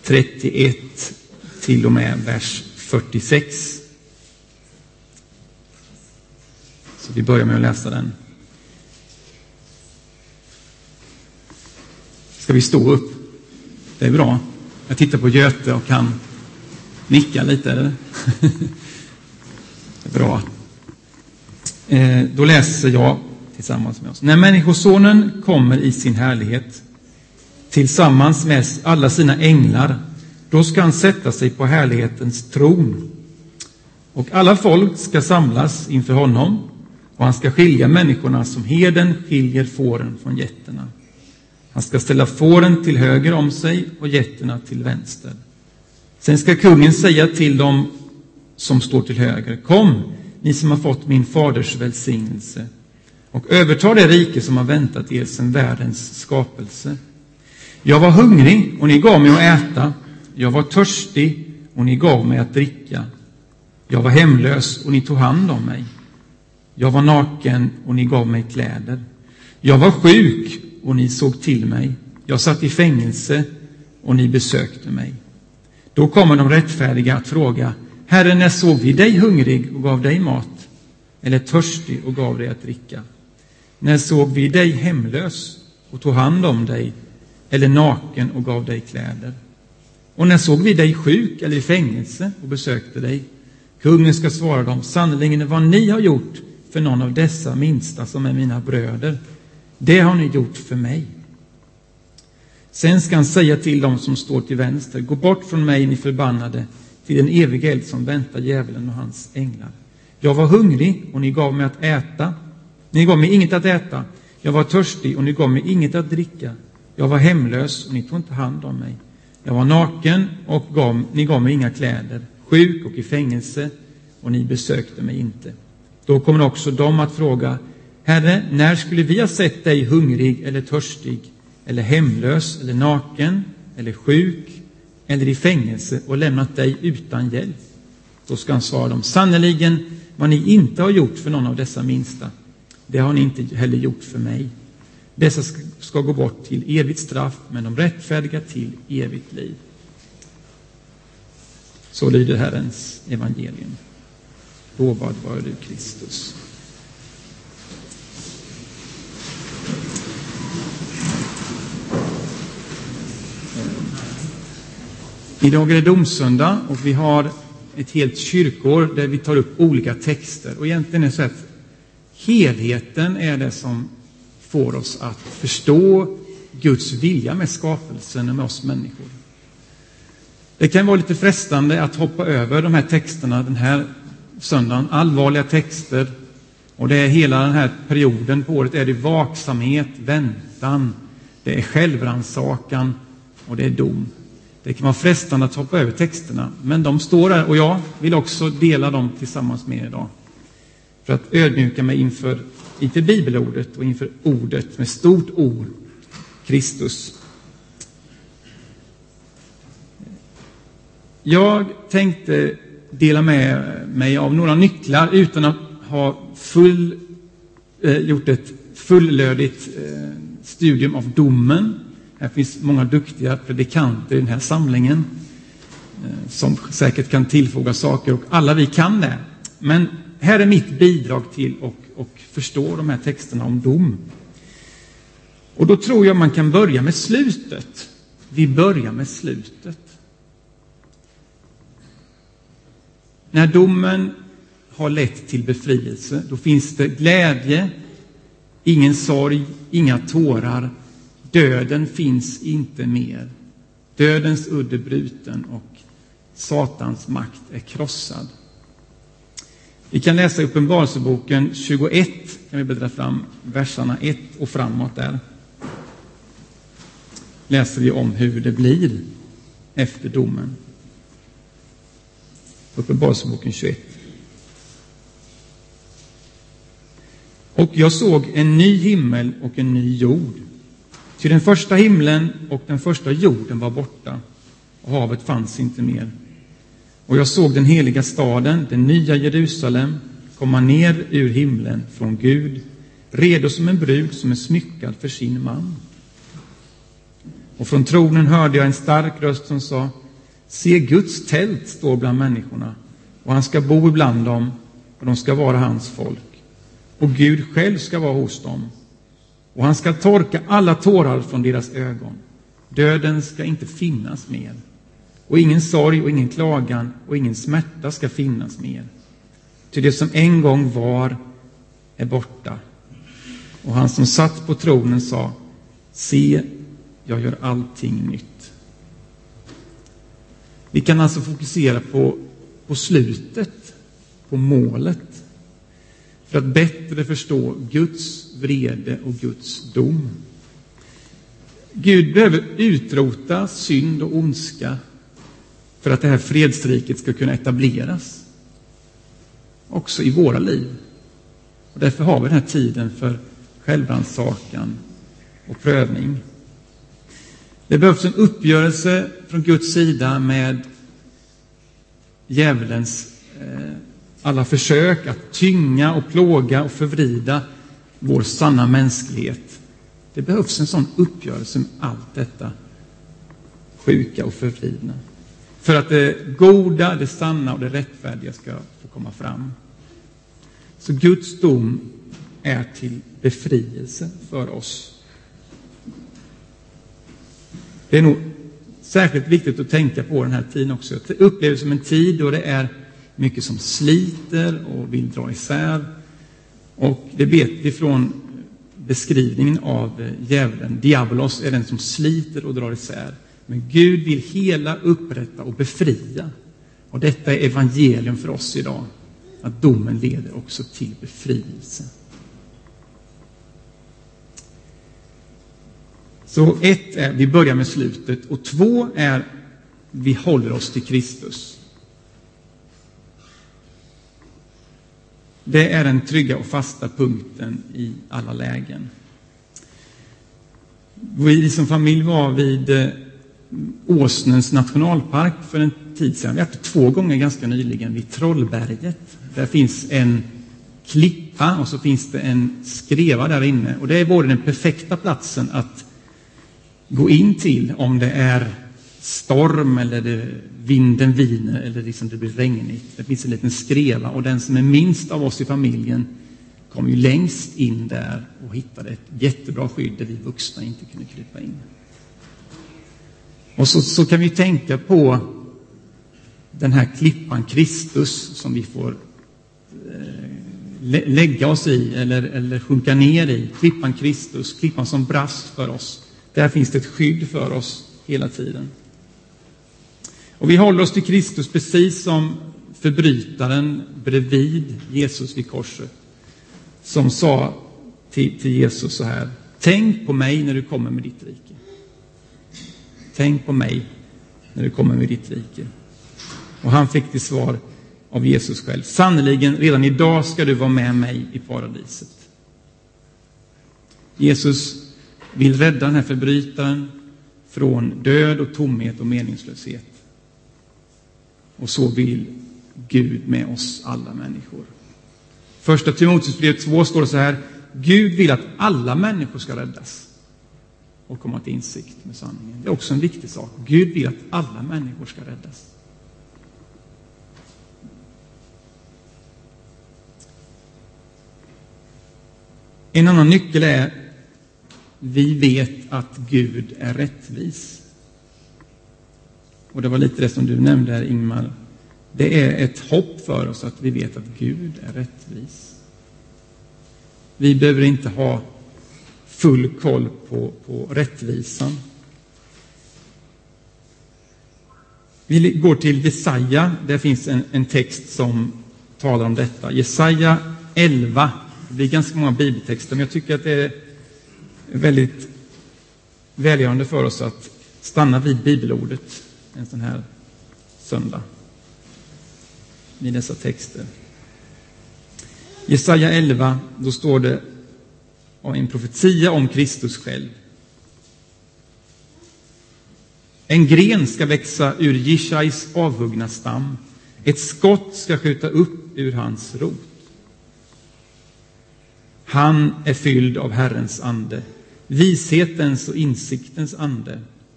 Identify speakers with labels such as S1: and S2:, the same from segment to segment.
S1: 31 till och med vers 46. Så vi börjar med att läsa den. Ska vi stå upp? Det är bra. Jag tittar på Göte och kan nicka lite. Eller? Det är bra. Då läser jag tillsammans med oss. När människosonen kommer i sin härlighet tillsammans med alla sina änglar, då ska han sätta sig på härlighetens tron. Och alla folk ska samlas inför honom, och han ska skilja människorna som herden skiljer fåren från getterna. Han ska ställa fåren till höger om sig och getterna till vänster. Sen ska kungen säga till dem som står till höger: kom, ni som har fått min faders välsignelse, och överta det rike som har väntat er sedan världens skapelse. Jag var hungrig och ni gav mig att äta. Jag var törstig och ni gav mig att dricka. Jag var hemlös och ni tog hand om mig. Jag var naken och ni gav mig kläder. Jag var sjuk och ni såg till mig. Jag satt i fängelse och ni besökte mig. Då kommer de rättfärdiga att fråga: Herre, när såg vi dig hungrig och gav dig mat? Eller törstig och gav dig att dricka? När såg vi dig hemlös och tog hand om dig? Eller naken och gav dig kläder? Och när såg vi dig sjuk eller i fängelse och besökte dig? Kungen ska svara dem: sannerligen, vad ni har gjort för någon av dessa minsta som är mina bröder, det har ni gjort för mig. Sen ska han säga till dem som står till vänster: gå bort från mig, ni förbannade, till den eviga eld som väntar djävulen och hans änglar. Jag var hungrig och ni gav mig att äta. Ni gav mig inget att äta. Jag var törstig och ni gav mig inget att dricka. Jag var hemlös och ni tog inte hand om mig. Jag var naken och ni gav mig inga kläder. Sjuk och i fängelse och ni besökte mig inte. Då kommer också de att fråga: Herre, när skulle vi ha sett dig hungrig eller törstig, eller hemlös eller naken eller sjuk eller i fängelse och lämnat dig utan hjälp? Då ska han svara dem: sannerligen, vad ni inte har gjort för någon av dessa minsta, det har ni inte heller gjort för mig. Dessa ska gå bort till evigt straff, men de rättfärdiga till evigt liv. Så lyder Herrens evangelium. Lovad vare du, Kristus. Idag är det domsöndag och vi har ett helt kyrkår där vi tar upp olika texter. Och egentligen är det så att helheten är det som får oss att förstå Guds vilja med skapelsen och med oss människor. Det kan vara lite frestande att hoppa över de här texterna den här söndagen. Allvarliga texter. Och det är hela den här perioden på året är det vaksamhet, väntan, det är självrannsakan och det är dom. Det kan vara frestande att hoppa över texterna, men de står där och jag vill också dela dem tillsammans med er idag. För att ödmjuka mig inför bibelordet och inför ordet med stort ord, Kristus. Jag tänkte dela med mig av några nycklar utan att ha gjort ett fullödigt studium av domen. Här finns många duktiga predikanter i den här samlingen som säkert kan tillfoga saker, och alla vi kan det. Men här är mitt bidrag till och förstå de här texterna om dom. Och då tror jag man kan börja med slutet. Vi börjar med slutet. När domen har lett till befrielse, då finns det glädje, ingen sorg, inga tårar. Döden finns inte mer. Dödens udd är bruten och Satans makt är krossad. Vi kan läsa Uppenbarelseboken 21, kan vi bläddra fram verserna 1 och framåt där. Läser vi om hur det blir efter domen. Uppenbarelseboken 21. Och jag såg en ny himmel och en ny jord. Till den första himlen och den första jorden var borta, och havet fanns inte mer. Och jag såg den heliga staden, den nya Jerusalem, komma ner ur himlen från Gud, redo som en brud som är smyckad för sin man. Och från tronen hörde jag en stark röst som sa: se, Guds tält står bland människorna, och han ska bo ibland dem, och de ska vara hans folk. Och Gud själv ska vara hos dem. Och han ska torka alla tårar från deras ögon. Döden ska inte finnas mer. Och ingen sorg och ingen klagan och ingen smärta ska finnas mer. Till det som en gång var är borta. Och han som satt på tronen sa: se, jag gör allting nytt. Vi kan alltså fokusera på slutet, på målet, för att bättre förstå Guds vrede och Guds dom. Gud behöver utrota synd och ondska för att det här fredsriket ska kunna etableras också i våra liv. Och därför har vi den här tiden för självrannsakan och prövning. Det behövs en uppgörelse från Guds sida med djävulens alla försök att tynga och plåga och förvrida vår sanna mänsklighet. Det behövs en sån uppgörelse med allt detta sjuka och förvridna, för att det goda, det sanna och det rättfärdiga ska få komma fram. Så Guds dom är till befrielse för oss. Det är nog särskilt viktigt att tänka på den här tiden också. Det upplevs som en tid då det är mycket som sliter och vill dra isär. Och det vet vi från beskrivningen av djävulen. Diabolos är den som sliter och drar isär. Men Gud vill hela, upprätta och befria. Och detta är evangelium för oss idag. Att domen leder också till befrielse. Så 1 är, vi börjar med slutet. Och 2 är, vi håller oss till Kristus. Det är den trygga och fasta punkten i alla lägen. Vi som familj var vid Åsnens nationalpark för en tid sedan. Vi har varit 2 gånger ganska nyligen vid Trollberget. Där finns en klippa och så finns det en skreva där inne. Och det är både den perfekta platsen att gå in till om det är storm eller vinden viner eller liksom det blir regnigt. Det finns en liten skreva, och den som är minst av oss i familjen kom ju längst in där och hittade ett jättebra skydd där vi vuxna inte kunde krypa in. Och så kan vi tänka på den här klippan Kristus som vi får lägga oss i eller sjunka ner i. Klippan Kristus, klippan som brast för oss. Där finns det ett skydd för oss hela tiden. Och vi håller oss till Kristus precis som förbrytaren bredvid Jesus vid korset, som sa till Jesus så här: tänk på mig när du kommer med ditt rike. Tänk på mig när du kommer med ditt rike. Och han fick till svar av Jesus själv: sannoliken, redan idag ska du vara med mig i paradiset. Jesus vill rädda den här förbrytaren från död och tomhet och meningslöshet. Och så vill Gud med oss alla människor. Första Timoteusbrevet 2 står det så här: Gud vill att alla människor ska räddas och komma till insikt med sanningen. Det är också en viktig sak. Gud vill att alla människor ska räddas. En annan nyckel är: vi vet att Gud är rättvis. Och det var lite det som du nämnde här, Ingmar. Det är ett hopp för oss att vi vet att Gud är rättvis. Vi behöver inte ha full koll på rättvisan. Vi går till Jesaja. Där finns en text som talar om detta. Jesaja 11. Det blir ganska många bibeltexter, men jag tycker att det är väldigt välgörande för oss att stanna vid bibelordet en sån här söndag i dessa texter. Jesaja 11, då står det en profetia om Kristus själv. En gren ska växa ur Jishais avhuggna stam. Ett skott ska skjuta upp ur hans rot. Han är fylld av Herrens ande, vishetens och insiktens ande,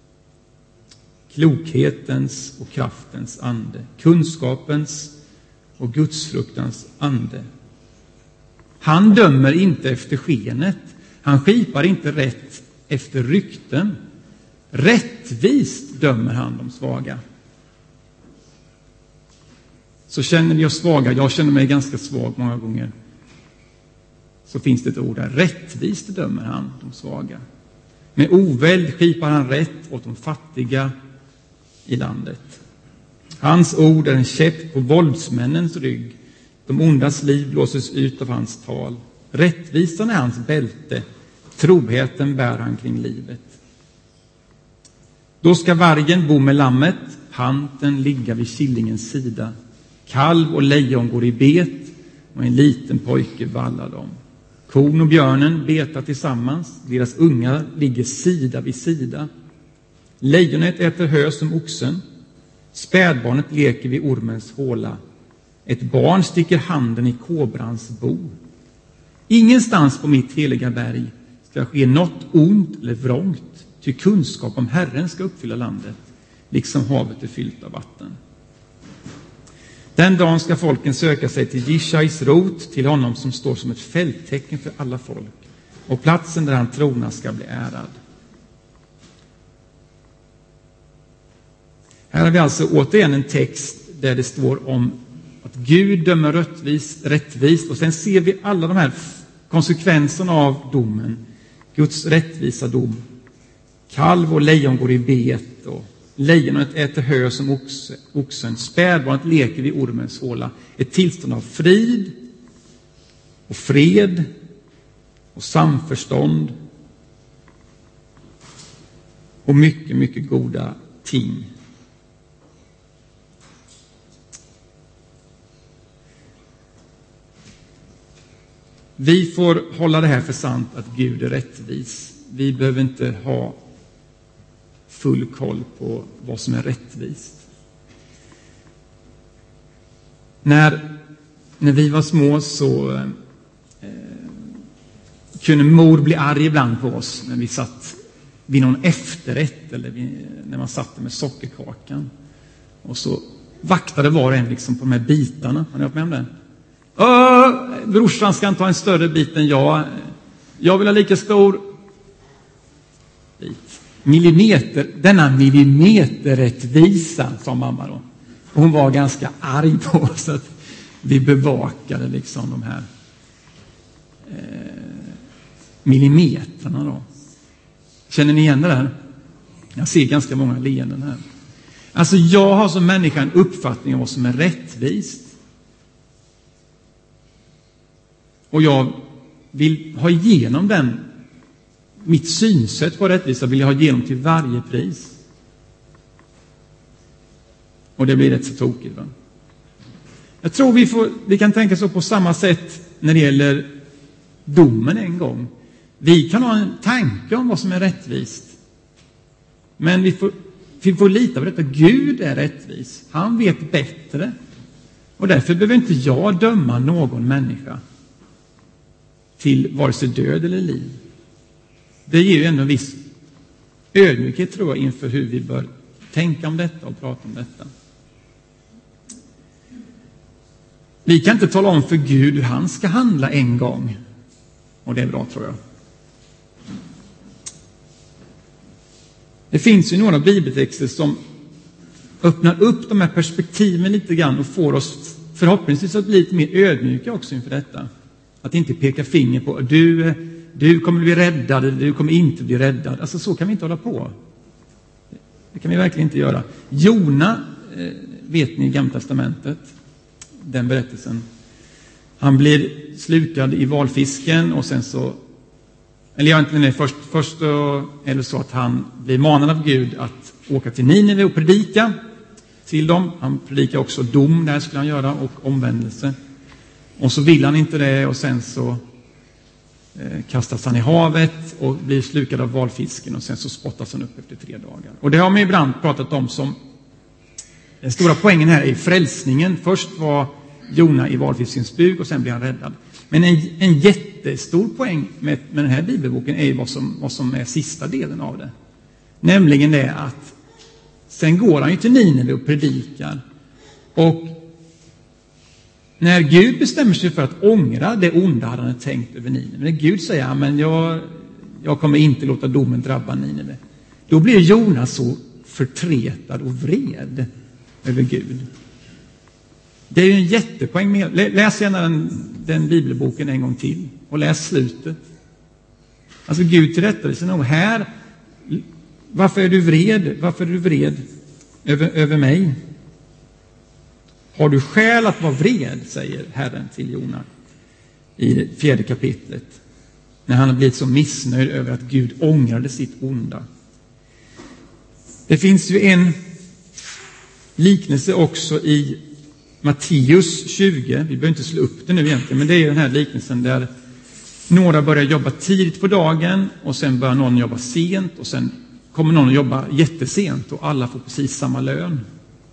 S1: klokhetens och kraftens ande, kunskapens och gudsfruktans ande. Han dömer inte efter skenet. Han skipar inte rätt efter rykten. Rättvist dömer han de svaga. Så känner vi oss svaga, jag känner mig ganska svag många gånger, så finns det ett ord där. Rättvist dömer han de svaga. Med oväld skipar han rätt åt de fattiga i landet. Hans ord är en käpp på våldsmännens rygg. De ondas liv blåses ut av hans tal. Rättvisan är hans bälte. Troheten bär han kring livet. Då ska vargen bo med lammet, panten ligga vid killingens sida. Kalv och lejon går i bet och en liten pojke vallar dem. Kon och björnen betar tillsammans, deras ungar ligger sida vid sida. Lejonet äter hö som oxen, spädbarnet leker vid ormens håla. Ett barn sticker handen i kobrans bo. Ingenstans på mitt heliga berg ska ske något ont eller vrångt, ty kunskap om Herren ska uppfylla landet, liksom havet är fyllt av vatten. Den dagen ska folken söka sig till Jishais rot, till honom som står som ett fälttecken för alla folk, och platsen där han tronar ska bli ärad. Här har vi alltså återigen en text där det står om att Gud dömer rättvist, och sen ser vi alla de här konsekvenserna av domen. Guds rättvisa dom. Kalv och lejon går i bet, och lejonet äter hö som oxen. Spädbarnet leker vid ormens håla. Ett tillstånd av frid och fred och samförstånd och mycket, mycket goda ting. Vi får hålla det här för sant att Gud är rättvis. Vi behöver inte ha full koll på vad som är rättvist. När vi var små så kunde mor bli arg ibland på oss när vi satt vid någon efterrätt eller när man satt med sockerkakan. Och så vaktade var och en liksom på de här bitarna. Har ni varit med om det? Brorsan ska inte ha en större bit än jag. Jag vill ha lika stor bit. Denna millimeterrättvisa, sa mamma då. Och hon var ganska arg på oss att vi bevakade liksom de här millimeterna då. Känner ni igen det där? Jag ser ganska många leenden här. Alltså jag har som människa en uppfattning om vad som är rättvist. Och jag vill ha igenom mitt synsätt på rättvisa vill jag ha igenom till varje pris. Och det blir rätt så tokigt, va? Jag tror vi kan tänka så på samma sätt när det gäller domen en gång. Vi kan ha en tanke om vad som är rättvist. Men vi får lita på detta. Gud är rättvis. Han vet bättre. Och därför behöver inte jag döma någon människa till vare sig död eller liv. Det ger ju ändå en viss ödmjukhet, tror jag, inför hur vi bör tänka om detta och prata om detta. Vi kan inte tala om för Gud hur han ska handla en gång. Och det är bra, tror jag. Det finns ju några bibeltexter som öppnar upp de här perspektiven lite grann och får oss förhoppningsvis att bli lite mer ödmjuka också inför detta. Att inte peka finger på du kommer bli räddad eller du kommer inte bli räddad. Alltså så kan vi inte hålla på. Det kan vi verkligen inte göra. Jona, vet ni i Gamla testamentet, den berättelsen. Han blir slukad i valfisken och sen så, eller egentligen först är det så att han blir manad av Gud att åka till Nineve och predika till dem. Han predikar också dom, där skulle han göra, och omvändelse. Och så vill han inte det, och sen så kastas han i havet och blir slukad av valfisken, och sen så spottas han upp efter 3 dagar. Och det har man ibland pratat om som den stora poängen här är frälsningen. Först var Jona i valfiskens buk och sen blir han räddad. Men en jättestor poäng med den här bibelboken är vad som är sista delen av det. Nämligen det att Sen går han ju till Nineve och predikar. Och när Gud bestämmer sig för att ångra det onda hade han tänkt över Nineve. När Gud säger, men jag kommer inte låta domen drabba Nineve. Då blir Jonas så förtretad och vred över Gud. Det är ju en jättepoäng med. Läs gärna den bibelboken en gång till. Och läs slutet. Alltså Gud tillrättavisar nog här. Varför är du vred? Varför är du vred över mig? Har du skäl att vara vred, säger Herren till Jona i det 4:e kapitlet. När han har blivit så missnöjd över att Gud ångrade sitt onda. Det finns ju en liknelse också i Matteus 20. Vi behöver inte slå upp det nu egentligen, men det är ju den här liknelsen där några börjar jobba tidigt på dagen och sen börjar någon jobba sent och sen kommer någon att jobba jättesent och alla får precis samma lön.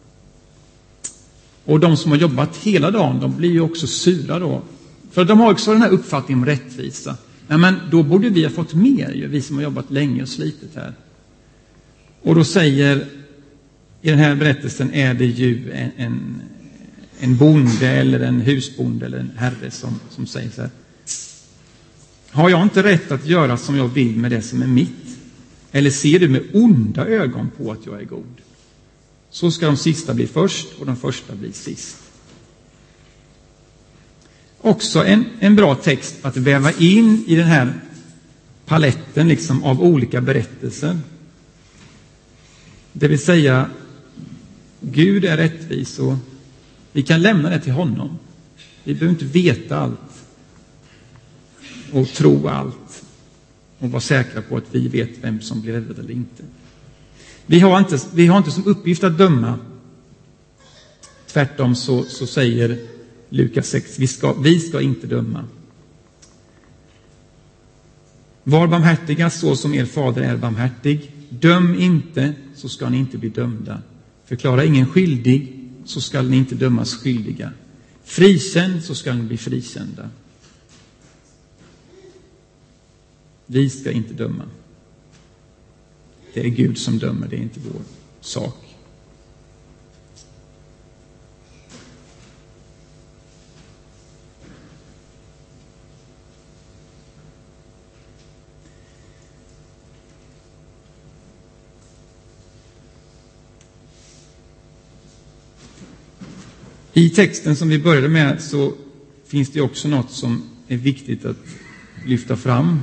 S1: Och de som har jobbat hela dagen, de blir ju också sura då. För de har också den här uppfattningen om rättvisa. Nej, men då borde vi ha fått mer, ju, vi som har jobbat länge och slitit här. Och då säger, i den här berättelsen är det ju en bonde eller en husbonde eller en herre som säger så här. Har jag inte rätt att göra som jag vill med det som är mitt? Eller ser du med onda ögon på att jag är god? Så ska de sista bli först och de första bli sist. Också en bra text att väva in i den här paletten liksom av olika berättelser. Det vill säga, Gud är rättvis och vi kan lämna det till honom. Vi behöver inte veta allt och tro allt och vara säkra på att vi vet vem som blir räddad eller inte. Vi har inte som uppgift att döma. Tvärtom så säger Lukas 6, vi ska inte döma. Var barmhärtiga så som er fader är barmhärtig. Döm inte, så ska ni inte bli dömda. Förklara ingen skyldig, så ska ni inte dömas skyldiga. Frikänn, så ska ni bli frikända. Vi ska inte döma. Det är Gud som dömer, det är inte vår sak. I texten som vi började med så finns det också något som är viktigt att lyfta fram,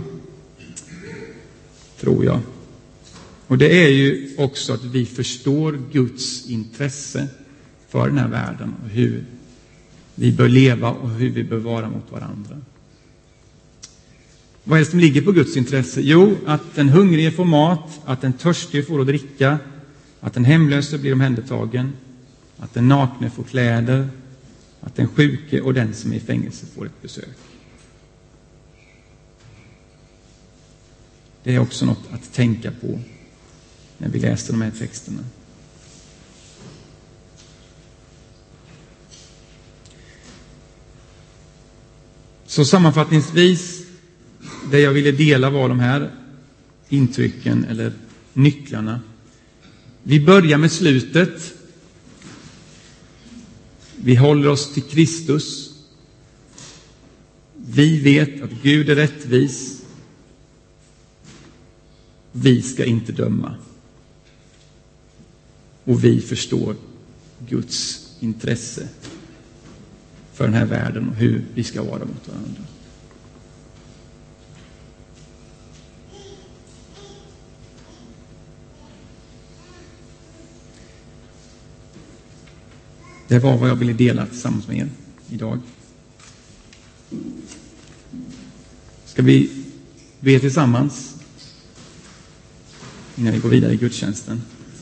S1: tror jag. Och det är ju också att vi förstår Guds intresse för den här världen och hur vi bör leva och hur vi bör vara mot varandra. Vad är det som ligger på Guds intresse? Jo, att den hungrige får mat, att den törstige får att dricka, att den hemlöse blir omhändertagen, att den nakne får kläder, att den sjuke och den som är i fängelse får ett besök. Det är också något att tänka på när vi läser de här texterna. Så sammanfattningsvis, det jag ville dela var de här intrycken eller nycklarna. Vi börjar med slutet. Vi håller oss till Kristus. Vi vet att Gud är rättvis. Vi ska inte döma. Och vi förstår Guds intresse för den här världen och hur vi ska vara mot varandra. Det var vad jag ville dela tillsammans med er idag. Ska vi be tillsammans innan vi går vidare i gudstjänsten?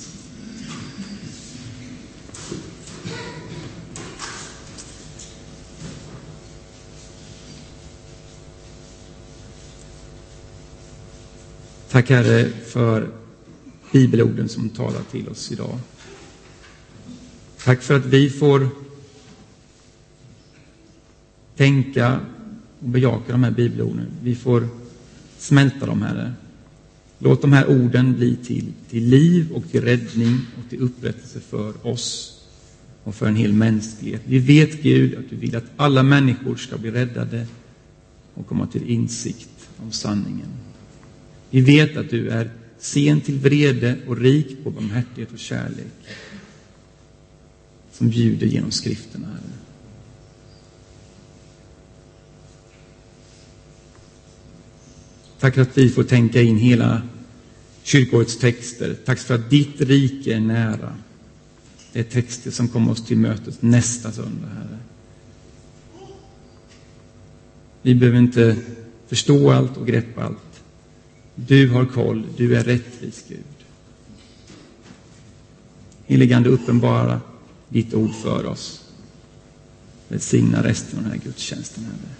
S1: Tack Herre för bibelorden som talar till oss idag. Tack för att vi får tänka och bejaka de här bibelorden. Vi får smälta dem, Herre. Låt de här orden bli till liv och till räddning och till upprättelse för oss och för en hel mänsklighet. Vi vet, Gud, att du vill att alla människor ska bli räddade och komma till insikt om sanningen. Vi vet att du är sen till vrede och rik på barmhärtighet och kärlek, som bjuder genom skrifterna, Herre. Tack för att vi får tänka in hela kyrkoårets texter. Tack för att ditt rike är nära. Det är texter som kommer oss till mötet nästa söndag, Herre. Vi behöver inte förstå allt och greppa allt. Du har koll, du är rättvis, Gud. Helige Ande, uppenbara ditt ord för oss. Välsigna resten av den här gudstjänsten, Herre.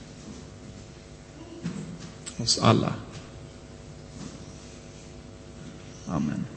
S1: Oss alla. Amen.